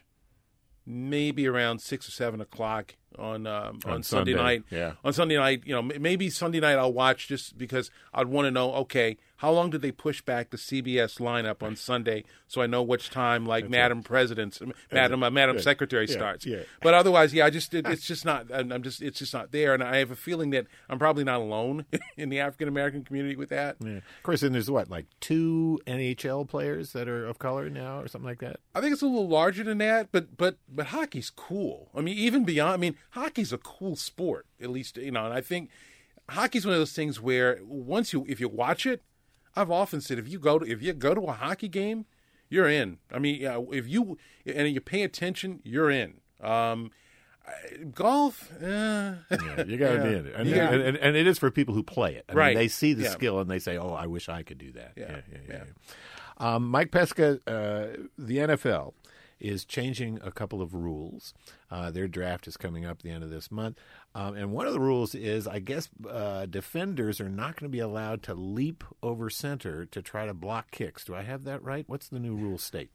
maybe around six or seven o'clock on um, on, on Sunday, Sunday night. Yeah. On Sunday night, you know, maybe Sunday night I'll watch just because I'd want to know, okay, how long did they push back the C B S lineup on Sunday so I know which time, like, That's Madam right. President's, Madam uh, Madam yeah. Secretary yeah. starts. Yeah. But otherwise, yeah, I just it, it's just not. I'm just it's just not there, and I have a feeling that I'm probably not alone in the African American community with that. Yeah. Of course, then there's what, like two N H L players that are of color now, or something like that. I think it's a little larger than that, but but but hockey's cool. I mean, even beyond. I mean, hockey's a cool sport, at least, you know. And I think hockey's one of those things where once you if you watch it. I've often said if you go to if you go to a hockey game, you're in. I mean, you know, if you and you pay attention, you're in. Um, golf, uh, yeah, you got to yeah. be in it, and, yeah. and, and, and it is for people who play it. I right? mean, they see the yeah. skill and they say, "Oh, I wish I could do that." Yeah, yeah, yeah. yeah, yeah. yeah. Um, Mike Pesca, uh, the N F L is changing a couple of rules. Uh, their draft is coming up at the end of this month. Um, and one of the rules is, I guess, uh, defenders are not going to be allowed to leap over center to try to block kicks. Do I have that right? What's the new rule state?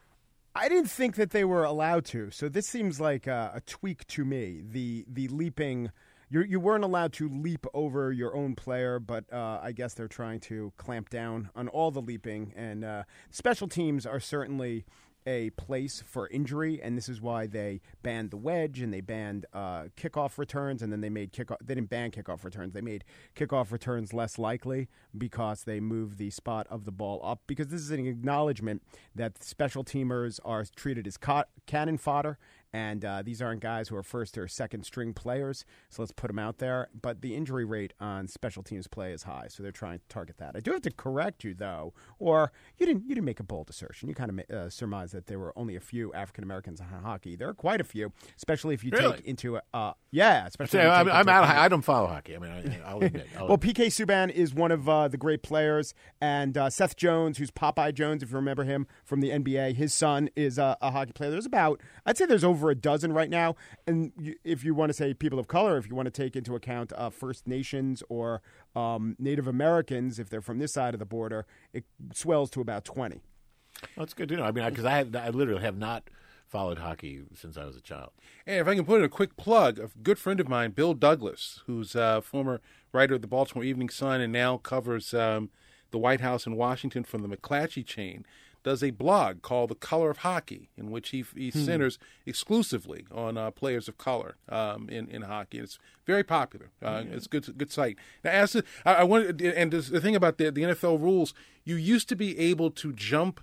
I didn't think that they were allowed to, so this seems like a, a tweak to me. The the leaping, you you weren't allowed to leap over your own player, but uh, I guess they're trying to clamp down on all the leaping. And uh, special teams are certainly a place for injury, and this is why they banned the wedge and they banned uh, kickoff returns, and then they made kickoff. They didn't ban kickoff returns; they made kickoff returns less likely because they moved the spot of the ball up. Because this is an acknowledgement that special teamers are treated as ca- cannon fodder. And uh, these aren't guys who are first or second string players, so let's put them out there. But the injury rate on special teams play is high, so they're trying to target that. I do have to correct you, though, or you didn't you didn't make a bold assertion. You kind of uh, surmised that there were only a few African Americans in hockey. There are quite a few, especially if you Really? take into uh, yeah, especially. See, if you I'm, take I'm into out. Of, account- I don't follow hockey. I mean, I, I'll admit. I'll Well, P K Subban is one of uh, the great players, and uh, Seth Jones, who's Popeye Jones, if you remember him from the N B A, his son is uh, a hockey player. There's about, I'd say there's over a dozen right now. And you, if you want to say people of color, if you want to take into account uh, First Nations or um, Native Americans, if they're from this side of the border, it swells to about twenty. That's good to know. I mean, because I, I, I literally have not followed hockey since I was a child. And if I can put in a quick plug, a good friend of mine, Bill Douglas, who's a former writer of the Baltimore Evening Sun and now covers um, the White House in Washington from the McClatchy chain, does a blog called The Color of Hockey, in which he, he hmm. centers exclusively on uh, players of color um, in, in hockey. It's very popular. Uh, mm-hmm. It's a good, good site. Now, as to, I, I wanted, and the thing about the, the N F L rules, you used to be able to jump.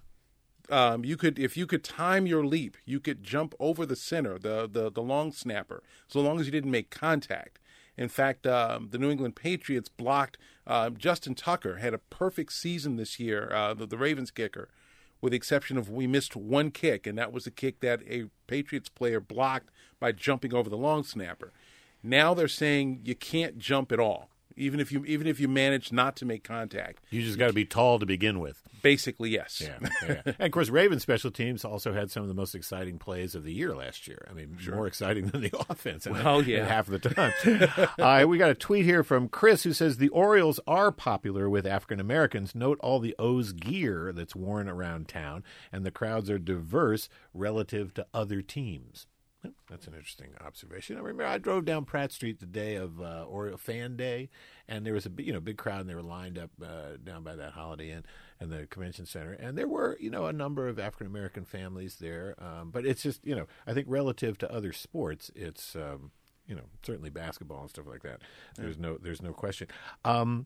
Um, you could, if you could time your leap, you could jump over the center, the the, the long snapper, so long as you didn't make contact. In fact, um, the New England Patriots blocked. Uh, Justin Tucker had a perfect season this year, uh, the, the Ravens kicker, with the exception of we missed one kick, and that was a kick that a Patriots player blocked by jumping over the long snapper. Now they're saying you can't jump at all, even if you even if you manage not to make contact. You just got to be tall to begin with. Basically, yes. Yeah, yeah. And of course, Ravens special teams also had some of the most exciting plays of the year last year. I mean, sure. more exciting than the offense. Well, yeah, half of the time. uh, we got a tweet here from Chris who says the Orioles are popular with African Americans. Note all the O's gear that's worn around town, and the crowds are diverse relative to other teams. That's an interesting observation. I remember I drove down Pratt Street the day of uh, Oriole Fan Day, and there was a you know big crowd, and they were lined up uh, down by that Holiday Inn and the convention center, and there were you know a number of African American families there. Um, but it's just you know I think relative to other sports, it's um, you know certainly basketball and stuff like that. There's no there's no question. Um,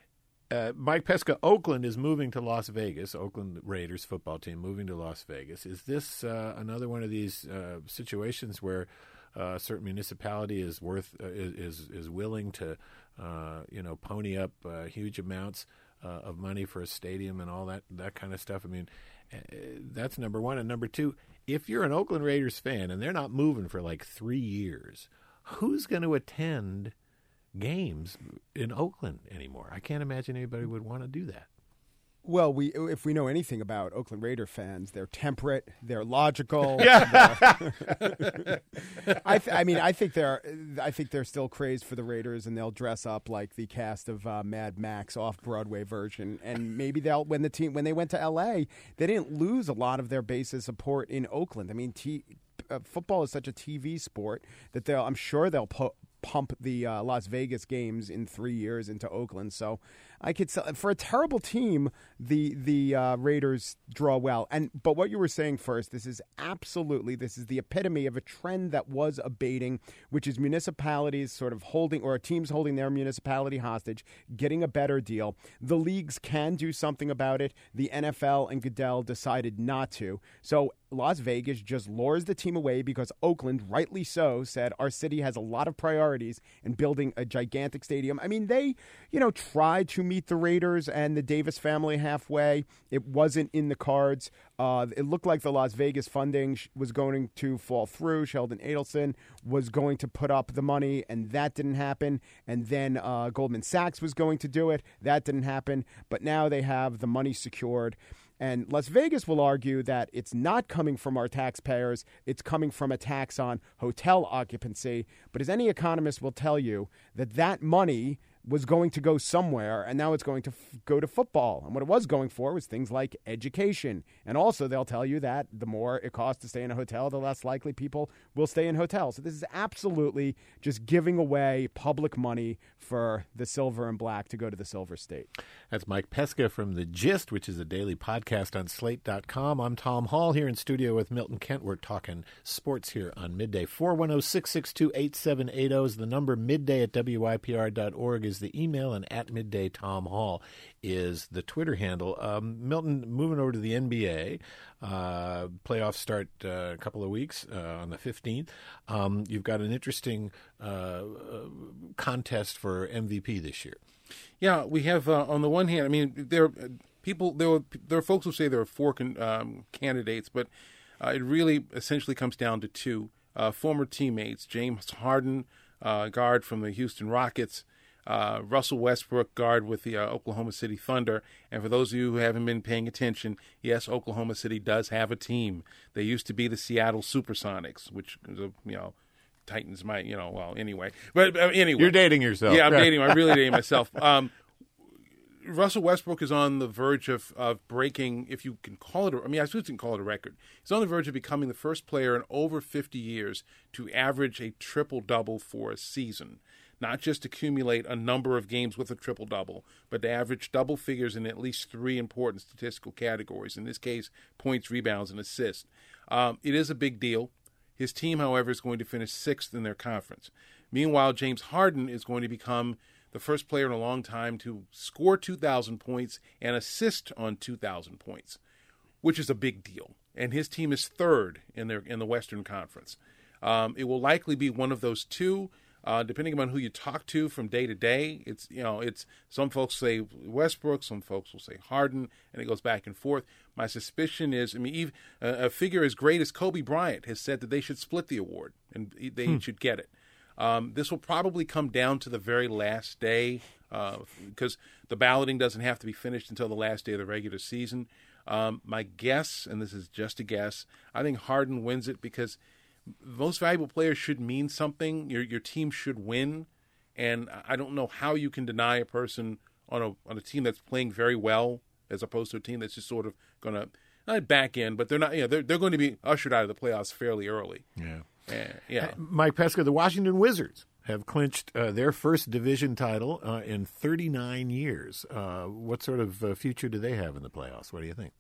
Uh, Mike Pesca, Oakland is moving to Las Vegas. Oakland Raiders football team moving to Las Vegas. Is this uh, another one of these uh, situations where uh, a certain municipality is worth uh, is is willing to uh, you know pony up uh, huge amounts uh, of money for a stadium and all that that kind of stuff? I mean, uh, that's number one. And number two, if you're an Oakland Raiders fan and they're not moving for like three years, who's going to attend games in Oakland anymore? I can't imagine anybody would want to do that. Well, we if we know anything about Oakland Raider fans, they're temperate, they're logical. Yeah. they're- I, th- I mean, I think they're, I think they're still crazed for the Raiders, and they'll dress up like the cast of uh, Mad Max off-Broadway version, and maybe they'll when the team when they went to L A, they didn't lose a lot of their base of support in Oakland. I mean, t- uh, football is such a T V sport that they'll, I'm sure they'll put. pump the uh, Las Vegas games in three years into Oakland. So I could sell, for a terrible team, the the uh, Raiders draw well. And but what you were saying first, this is absolutely this is the epitome of a trend that was abating, which is municipalities sort of holding or teams holding their municipality hostage, getting a better deal. The leagues can do something about it. The N F L and Goodell decided not to. So Las Vegas just lures the team away because Oakland, rightly so, said our city has a lot of priorities in building a gigantic stadium. I mean, they, you know, tried to meet the Raiders and the Davis family halfway. It wasn't in the cards. Uh, it looked like the Las Vegas funding sh- was going to fall through. Sheldon Adelson was going to put up the money, and that didn't happen. And then uh, Goldman Sachs was going to do it. That didn't happen. But now they have the money secured. And Las Vegas will argue that it's not coming from our taxpayers, it's coming from a tax on hotel occupancy. But as any economist will tell you, that that money was going to go somewhere, and now it's going to f- go to football. And what it was going for was things like education. And also, they'll tell you that the more it costs to stay in a hotel, the less likely people will stay in hotels. So this is absolutely just giving away public money for the silver and black to go to the silver state. That's Mike Pesca from The Gist, which is a daily podcast on slate dot com. I'm Tom Hall here in studio with Milton Kent. We're talking sports here on Midday. four one zero, six six two, eight seven eight zero is the number. Midday at W Y P R dot org is the email, and at Midday Tom Hall is the Twitter handle. Um, Milton, moving over to the N B A, uh, playoffs start uh, a couple of weeks uh, on the fifteenth. Um, you've got an interesting uh, uh, contest for M V P this year. Yeah, we have uh, on the one hand, I mean, there are people, there are, there are folks who say there are four con, um, candidates, but uh, it really essentially comes down to two uh, former teammates: James Harden, uh, guard from the Houston Rockets. Uh, Russell Westbrook, guard with the uh, Oklahoma City Thunder. And for those of you who haven't been paying attention, yes, Oklahoma City does have a team. They used to be the Seattle Supersonics, which is a, you know, Titans might, you know, well, anyway. But uh, anyway. You're dating yourself. Yeah, I'm dating. I'm really dating myself. Um, Russell Westbrook is on the verge of, of breaking, if you can call it, a, I mean, I suppose you can call it a record. He's on the verge of becoming the first player in over fifty years to average a triple-double for a season. Not just accumulate a number of games with a triple-double, but to average double figures in at least three important statistical categories, in this case, points, rebounds, and assists. Um, it is a big deal. His team, however, is going to finish sixth in their conference. Meanwhile, James Harden is going to become the first player in a long time to score two thousand points and assist on two thousand points, which is a big deal. And his team is third in their in the Western Conference. Um, it will likely be one of those two. Uh, depending on who you talk to from day to day, it's, you know, it's some folks say Westbrook, some folks will say Harden, and it goes back and forth. My suspicion is, I mean, even, uh, a figure as great as Kobe Bryant has said that they should split the award and they hmm. should get it. Um, this will probably come down to the very last day uh, because the balloting doesn't have to be finished until the last day of the regular season. Um, my guess, and this is just a guess, I think Harden wins it because most valuable players should mean something. Your your team should win, and I don't know how you can deny a person on a on a team that's playing very well as opposed to a team that's just sort of going to not back in, but they're not. You know, they're they're going to be ushered out of the playoffs fairly early. Yeah, uh, yeah. Uh, Mike Pesca, the Washington Wizards have clinched uh, their first division title uh, in thirty-nine years. Uh, what sort of uh, future do they have in the playoffs? What do you think?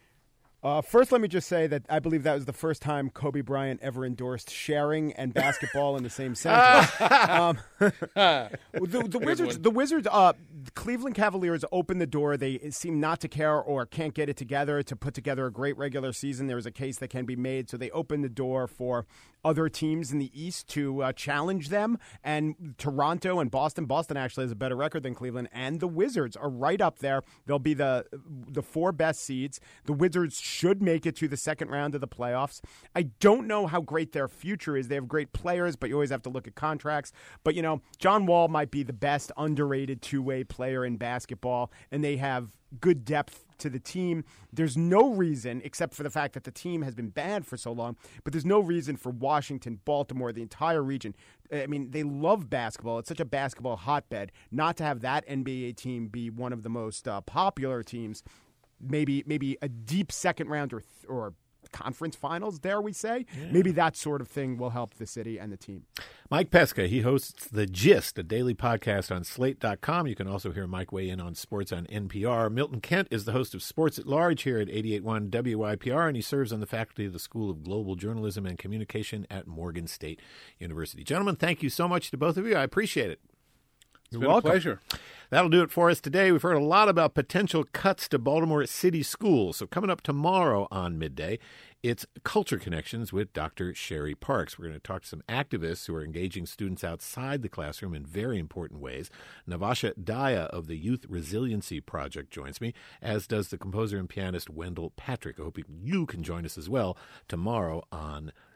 Uh, first, let me just say that I believe that was the first time Kobe Bryant ever endorsed sharing and basketball in the same sentence. um, the, the Wizards, the Wizards, uh, the Cleveland Cavaliers opened the door. They seem not to care or can't get it together to put together a great regular season. There is a case that can be made, so they opened the door for other teams in the East to uh, challenge them. And Toronto and Boston, Boston actually has a better record than Cleveland, and the Wizards are right up there. They'll be the the four best seeds. The Wizards should make it to the second round of the playoffs. I don't know how great their future is. They have great players, but you always have to look at contracts. But, you know, John Wall might be the best underrated two-way player in basketball, and they have good depth to the team. There's no reason, except for the fact that the team has been bad for so long, but there's no reason for Washington, Baltimore, the entire region. I mean, they love basketball. It's such a basketball hotbed. Not to have that N B A team be one of the most uh, popular teams, maybe maybe a deep second round or th- or conference finals, dare we say. Yeah. Maybe that sort of thing will help the city and the team. Mike Pesca, he hosts The Gist, a daily podcast on slate dot com. You can also hear Mike weigh in on sports on N P R. Milton Kent is the host of Sports at Large here at eighty-eight point one W Y P R, and he serves on the faculty of the School of Global Journalism and Communication at Morgan State University. Gentlemen, thank you so much to both of you. I appreciate it. It's been a pleasure. That'll do it for us today. We've heard a lot about potential cuts to Baltimore City schools. So coming up tomorrow on Midday, it's Culture Connections with Doctor Sherry Parks. We're going to talk to some activists who are engaging students outside the classroom in very important ways. Navasha Daya of the Youth Resiliency Project joins me, as does the composer and pianist Wendell Patrick. I hope you can join us as well tomorrow on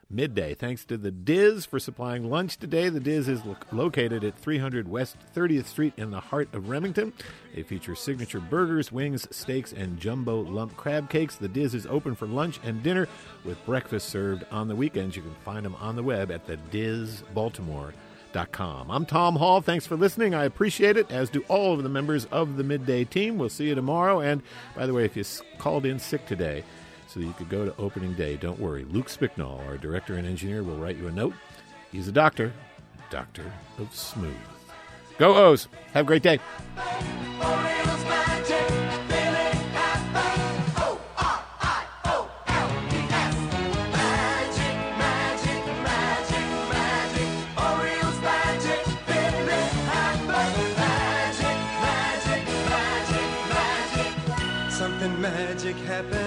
midday. Thanks to the Diz for supplying lunch today. The Diz is lo- located at three hundred West thirtieth Street in the heart of Remington. They feature signature burgers, wings, steaks, and jumbo lump crab cakes. The Diz is open for lunch and dinner with breakfast served on the weekends. You can find them on the web at the diz baltimore dot com. I'm Tom Hall. Thanks for listening. I appreciate it, as do all of the members of the Midday team. We'll see you tomorrow. And by the way, if you s- called in sick today so that you could go to opening day, don't worry. Luke Spicknall, our director and engineer, will write you a note. He's a doctor, doctor of smooth. Go O's. Have a great day. Orioles magic, feeling happy. O R I O L E S. Magic, magic, magic, magic. Orioles magic, feeling happy. Magic, magic, magic, magic. Something magic happened.